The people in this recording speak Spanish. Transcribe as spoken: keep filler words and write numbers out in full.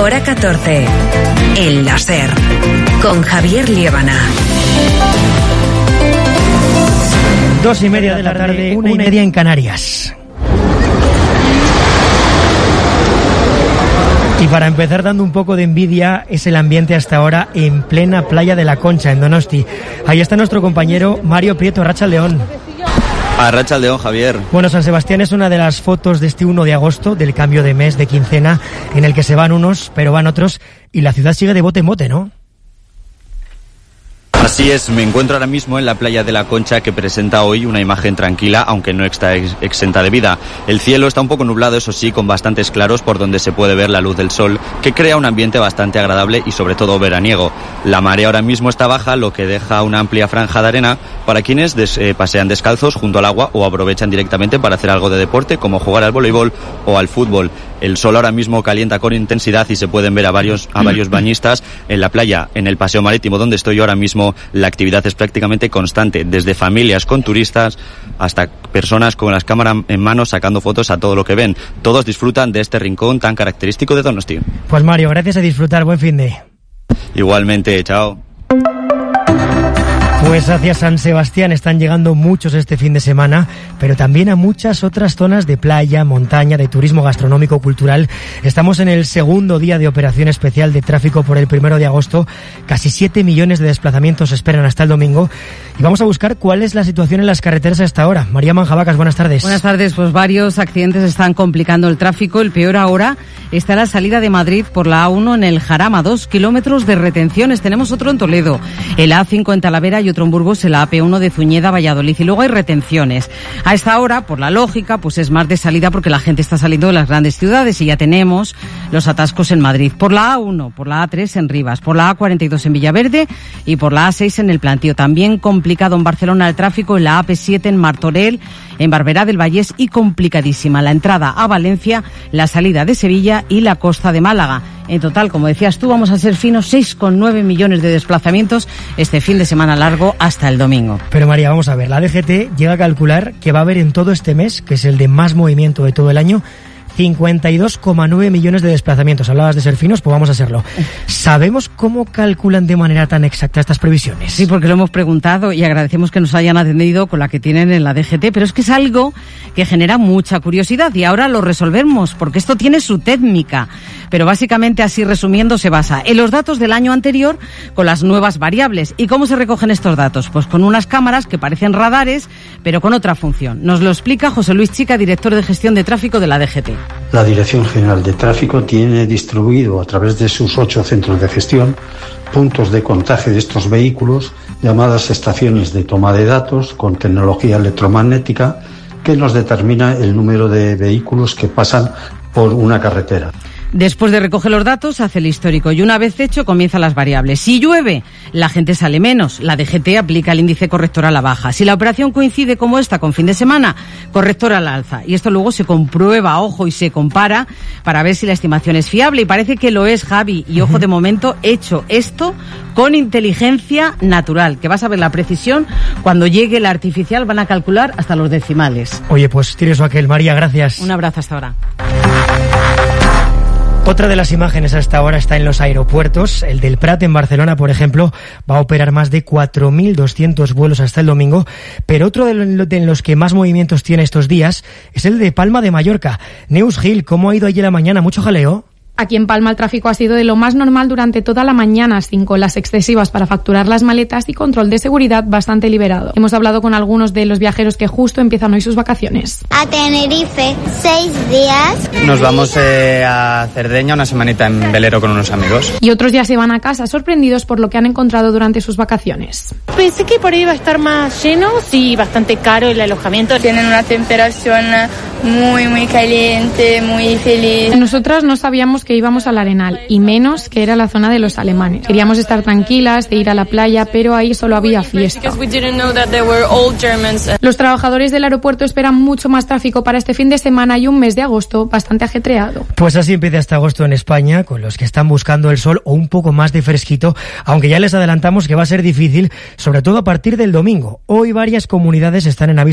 Hora catorce. El láser. Con Javier Liébana. Dos y media de la tarde, una y media en Canarias. Y para empezar, dando un poco de envidia, es el ambiente hasta ahora en plena playa de la Concha, en Donosti. Ahí está nuestro compañero Mario Prieto, Arratsaldeon. Arratsaldeon, Javier. Bueno, San Sebastián es una de las fotos de este uno de agosto, del cambio de mes, de quincena, en el que se van unos, pero van otros, y la ciudad sigue de bote en bote, ¿no? Así es, me encuentro ahora mismo en la playa de la Concha, que presenta hoy una imagen tranquila, aunque no está ex- exenta de vida. El cielo está un poco nublado, eso sí, con bastantes claros por donde se puede ver la luz del sol, que crea un ambiente bastante agradable y sobre todo veraniego. La marea ahora mismo está baja, lo que deja una amplia franja de arena para quienes des- eh, pasean descalzos junto al agua o aprovechan directamente para hacer algo de deporte, como jugar al voleibol o al fútbol. El sol ahora mismo calienta con intensidad y se pueden ver a varios, a varios bañistas en la playa. En el paseo marítimo donde estoy yo ahora mismo, la actividad es prácticamente constante, desde familias con turistas hasta personas con las cámaras en mano sacando fotos a todo lo que ven. Todos disfrutan de este rincón tan característico de Donosti. Pues Mario, gracias a disfrutar, buen fin de. Igualmente, chao. Pues hacia San Sebastián están llegando muchos este fin de semana, pero también a muchas otras zonas de playa, montaña, de turismo gastronómico, cultural. Estamos en el segundo día de operación especial de tráfico por el primero de agosto. Casi siete millones de desplazamientos se esperan hasta el domingo. Y vamos a buscar cuál es la situación en las carreteras hasta ahora. María Manjabacas, buenas tardes. Buenas tardes, pues varios accidentes están complicando el tráfico. El peor ahora está la salida de Madrid por la A uno en el Jarama, dos kilómetros de retenciones. Tenemos otro en Toledo, el A cinco en Talavera y otro en Burgos, el A P uno de Zuñeda, Valladolid. Y luego hay retenciones. A esta hora, por la lógica, pues es más de salida porque la gente está saliendo de las grandes ciudades y ya tenemos los atascos en Madrid. Por la A uno, por la A tres en Rivas, por la A cuarenta y dos en Villaverde y por la A seis en El Plantío. También complicado en Barcelona el tráfico en la A P siete en Martorell, en Barberá del Vallés y complicadísima la entrada a Valencia, la salida de Sevilla y la costa de Málaga. En total, como decías tú, vamos a ser finos, seis coma nueve millones de desplazamientos este fin de semana largo hasta el domingo. Pero María, vamos a ver, la D G T llega a calcular que va a haber en todo este mes, que es el de más movimiento de todo el año, cincuenta y dos coma nueve millones de desplazamientos. Hablabas de ser finos, pues vamos a serlo. ¿Sabemos cómo calculan de manera tan exacta estas previsiones? Sí, porque lo hemos preguntado y agradecemos que nos hayan atendido con la que tienen en la D G T, pero es que es algo que genera mucha curiosidad y ahora lo resolvemos, porque esto tiene su técnica. Pero básicamente, así resumiendo, se basa en los datos del año anterior con las nuevas variables. ¿Y cómo se recogen estos datos? Pues con unas cámaras que parecen radares, pero con otra función. Nos lo explica José Luis Chica, director de gestión de tráfico de la D G T. La Dirección General de Tráfico tiene distribuido a través de sus ocho centros de gestión puntos de contaje de estos vehículos, llamadas estaciones de toma de datos con tecnología electromagnética, que nos determina el número de vehículos que pasan por una carretera. Después de recoger los datos, hace el histórico y una vez hecho, comienzan las variables. Si llueve, la gente sale menos. La D G T aplica el índice corrector a la baja. Si la operación coincide como esta con fin de semana, corrector a la alza. Y esto luego se comprueba, ojo, y se compara para ver si la estimación es fiable. Y parece que lo es, Javi. Y ojo, de momento, hecho esto con inteligencia natural. Que vas a ver la precisión. Cuando llegue la artificial van a calcular hasta los decimales. Oye, pues tires o aquel. María, gracias. Un abrazo hasta ahora. Otra de las imágenes hasta ahora está en los aeropuertos. El del Prat en Barcelona, por ejemplo, va a operar más de cuatro mil doscientos vuelos hasta el domingo. Pero otro de los que más movimientos tiene estos días es el de Palma de Mallorca. Neus Gil, ¿cómo ha ido ayer la mañana? ¿Mucho jaleo? Aquí en Palma el tráfico ha sido de lo más normal durante toda la mañana, sin colas excesivas para facturar las maletas y control de seguridad bastante liberado. Hemos hablado con algunos de los viajeros que justo empiezan hoy sus vacaciones. A Tenerife, seis días. Nos vamos eh, a Cerdeña, una semanita en velero con unos amigos. Y otros ya se van a casa sorprendidos por lo que han encontrado durante sus vacaciones. Pensé que por ahí iba a estar más lleno, sí, bastante caro el alojamiento. Tienen una temperatura muy, muy caliente, muy feliz. Nosotras no sabíamos que íbamos al Arenal, y menos que era la zona de los alemanes. Queríamos estar tranquilas, de ir a la playa, pero ahí solo había fiesta. Los trabajadores del aeropuerto esperan mucho más tráfico para este fin de semana y un mes de agosto bastante ajetreado. Pues así empieza este agosto en España, con los que están buscando el sol o un poco más de fresquito, aunque ya les adelantamos que va a ser difícil, sobre todo a partir del domingo. Hoy varias comunidades están en aviso